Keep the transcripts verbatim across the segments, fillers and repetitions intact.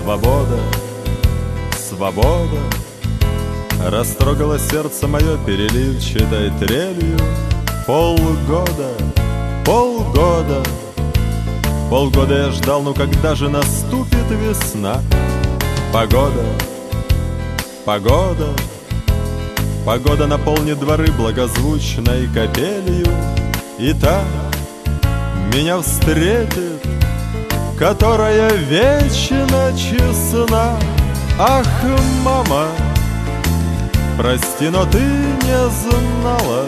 Свобода, свобода растрогала сердце мое переливчатой трелью. Полгода, полгода, полгода я ждал, ну когда же наступит весна? Погода, погода, погода наполнит дворы благозвучной капелью. И та меня встретит, которая вечно честна. Ах, мама, прости, но ты не знала,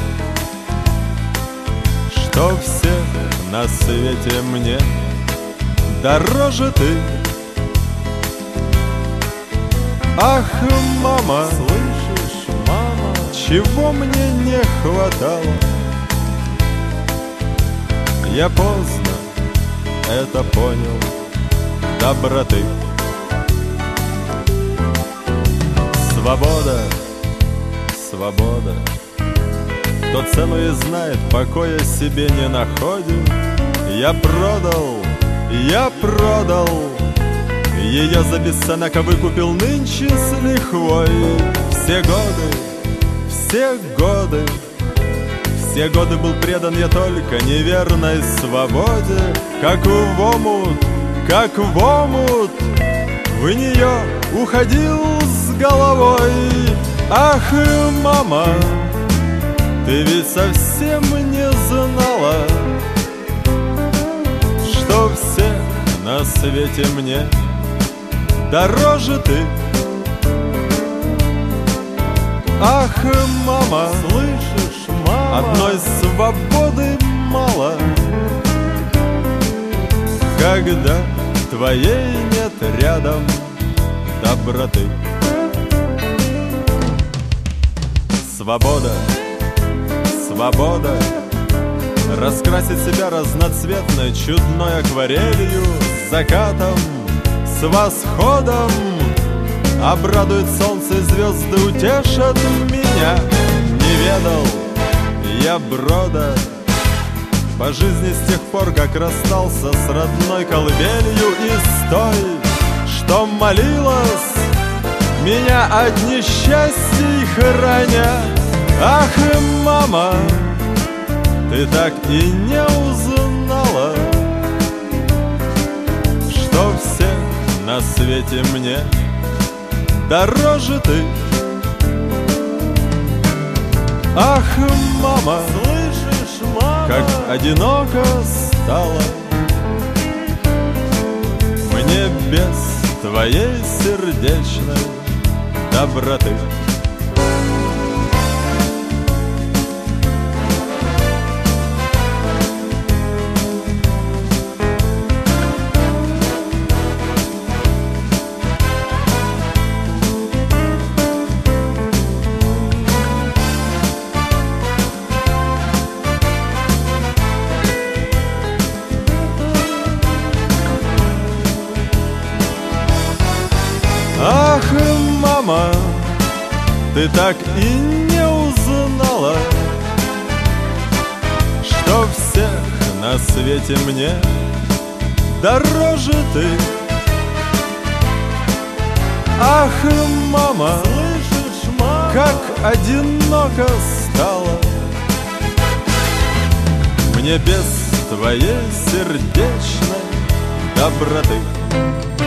что всех на свете мне дороже ты. Ах, мама, слышишь, мама, чего мне не хватало? Я поздно это понял, доброты. Свобода, свобода, кто цену и знает, покоя себе не находит. Я продал, я продал ее за бесценок, а выкупил нынче с лихвой. Все годы, все годы, все годы был предан я только неверной свободе. Как в омут, как в омут, в нее уходил с головой. Ах, мама, ты ведь совсем не знала, что всех на свете мне дороже ты. Ах, мама, слышишь, мама, одной свободы мало, когда твоей нет рядом доброты. Свобода, свобода раскрасить себя разноцветной чудной акварелью. С закатом, с восходом обрадует солнце, и звезды утешат меня. Не ведал я брода по жизни с тех пор, как расстался с родной колыбелью. И с той, что молилась, меня от несчастий храня. Ах, мама, ты так и не узнала, что всех на свете мне дороже ты. Ах, мама, слышишь, мама, как одиноко стало мне без твоей сердечной доброты. Ах, мама, ты так и не узнала, что всех на свете мне дороже ты. Ах, мама, слышишь, мама, как одиноко стало мне без твоей сердечной доброты.